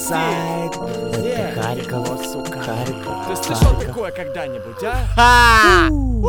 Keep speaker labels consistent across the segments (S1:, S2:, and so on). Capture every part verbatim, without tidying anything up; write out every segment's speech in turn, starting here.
S1: сайт. Это Харьков, сука, Харьков.
S2: Ты слышал такое когда-нибудь, а?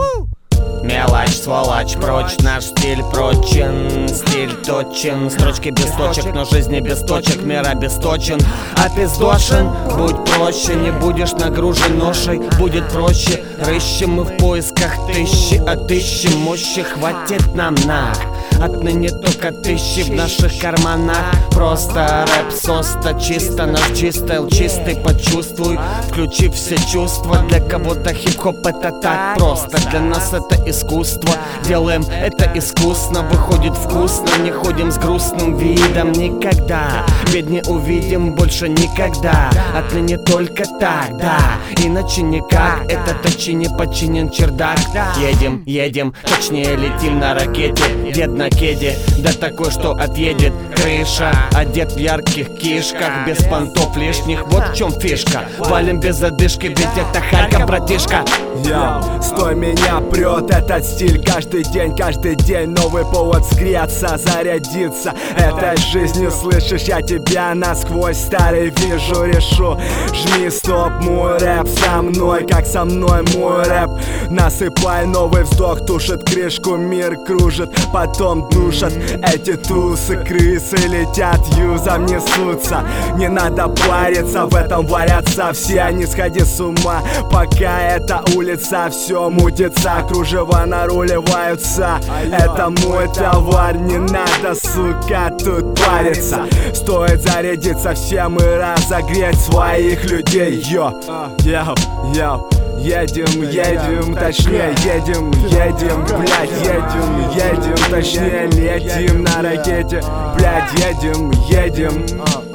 S1: Мелочь, сволочь, прочь, наш стиль прочен, стиль точен. Строчки без точек, но жизни без точек, мир обесточен, опиздошен. Будь проще, не будешь нагружен ношей, будет проще. Рыщем мы в поисках тысячи, отыщем мощи, хватит нам на. Отныне только тысячи в наших карманах. Просто рэп, соста, чисто наш чистый, чистый, почувствуй. Включи все чувства, для кого-то хип-хоп это так просто, для нас это искусство. Делаем это искусно, выходит вкусно. Не ходим с грустным видом никогда, ведь не увидим больше никогда. Отныне только так, да, иначе никак. Это точи не подчинен чердак. Едем, едем, точнее летим на ракете. Дед на кеде, да такой, что отъедет крыша. Одет в ярких кишках, без понтов лишних. Вот в чем фишка, валим без задышки, ведь это Харьков, братишка.
S3: Йоу, стой, меня прет этот стиль. Каждый день, каждый день новый повод сгреться, зарядиться этой жизнью. Слышишь, я тебя насквозь старый вижу, решу. Жми стоп, мой рэп со мной, как со мной мой рэп. Насыпай новый вздох, тушит крышку, мир кружит, потом душат. Эти тусы, крысы летят, юзом несутся. Не надо париться, в этом варятся все. Не сходи с ума, пока эта улица все мутится, кружева наруливаются. Это мой товар, не надо, сука, тут париться. Стоит зарядиться всем и разогреть своих людей. Йо, йо, йо. Едем, едем, точнее, едем, едем, блядь, едем, едем, точнее, летим на ракете, блядь, едем, едем.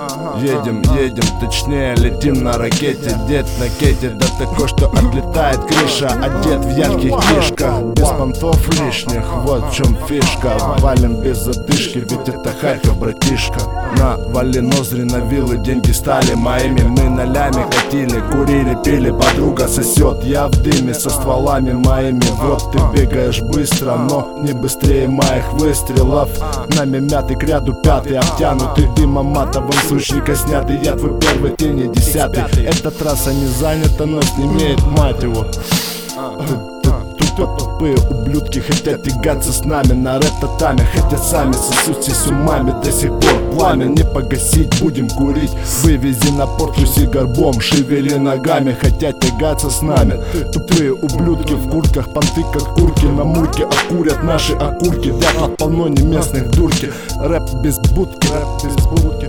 S4: Едем, едем, точнее, летим на ракете. Дед на кете, да такой, что отлетает крыша. Одет в ярких кишках, без понтов лишних, вот в чем фишка. Валим без задышки, ведь это Харьков, братишка. На вали ноздри, на виллы, деньги стали моими. Мы нолями катили, курили, пили, подруга сосет. Я в дыме со стволами моими в рот. Ты бегаешь быстро, но не быстрее моих выстрелов. Нами мятый к ряду пятый, обтянутый дымом матовым, с ручника снятый. Я твой первый, ты не десятый. Эта трасса не занята, но имеет мать его. Тупые ублюдки хотят тягаться с нами на рэп-татами, хотя сами сосутся с умами. До сих пор пламя не погасить, будем курить. Вывези на порт, тряси горбом, шевели ногами, хотят тягаться с нами. Тупые ублюдки в куртках, понты как курки на мурке, окурят наши окурки. Вятла полно не местных дурки. Рэп без будки, рэп без будки.